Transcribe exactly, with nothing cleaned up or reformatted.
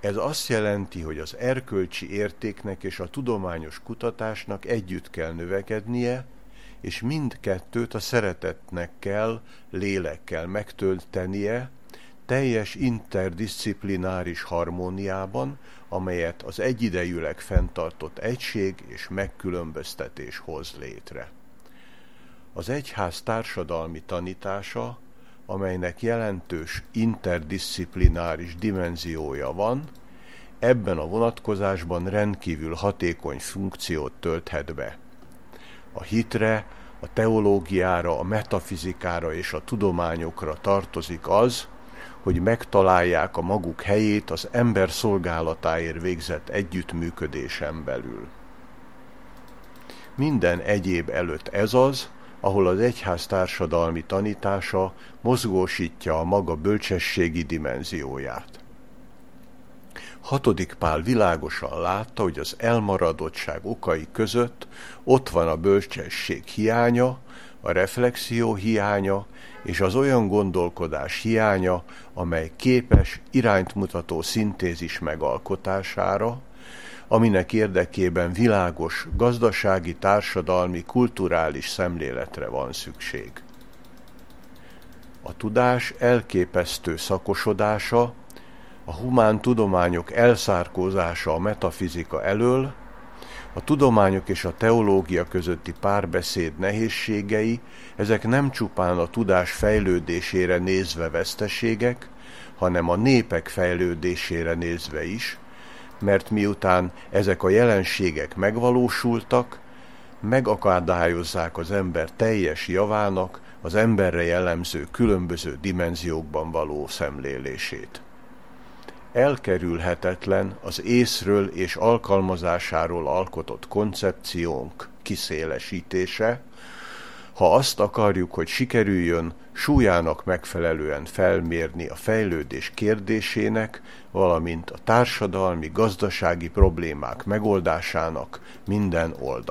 Ez azt jelenti, hogy az erkölcsi értéknek és a tudományos kutatásnak együtt kell növekednie, és mindkettőt a szeretetnek kell, lélekkel megtöltenie, teljes interdisziplináris harmóniában, amelyet az egyidejűleg fenntartott egység és megkülönböztetés hoz létre. Az egyház társadalmi tanítása, amelynek jelentős interdisziplináris dimenziója van, ebben a vonatkozásban rendkívül hatékony funkciót tölthet be. A hitre, a teológiára, a metafizikára és a tudományokra tartozik az, hogy megtalálják a maguk helyét az ember szolgálatáért végzett együttműködésen belül. Minden egyéb előtt ez az, ahol az egyház társadalmi tanítása mozgósítja a maga bölcsességi dimenzióját. Hatodik Pál világosan látta, hogy az elmaradottság okai között ott van a bölcsesség hiánya, a reflexió hiánya és az olyan gondolkodás hiánya, amely képes irányt mutató szintézis megalkotására, aminek érdekében világos gazdasági, társadalmi, kulturális szemléletre van szükség. A tudás elképesztő szakosodása, a humán tudományok elszárkózása a metafizika elől, a tudományok és a teológia közötti párbeszéd nehézségei, ezek nem csupán a tudás fejlődésére nézve veszteségek, hanem a népek fejlődésére nézve is, mert miután ezek a jelenségek megvalósultak, megakadályozzák az ember teljes javának az emberre jellemző különböző dimenziókban való szemlélését. Elkerülhetetlen az észről és alkalmazásáról alkotott koncepciónk kiszélesítése, ha azt akarjuk, hogy sikerüljön súlyának megfelelően felmérni a fejlődés kérdésének, valamint a társadalmi, gazdasági problémák megoldásának minden oldalát.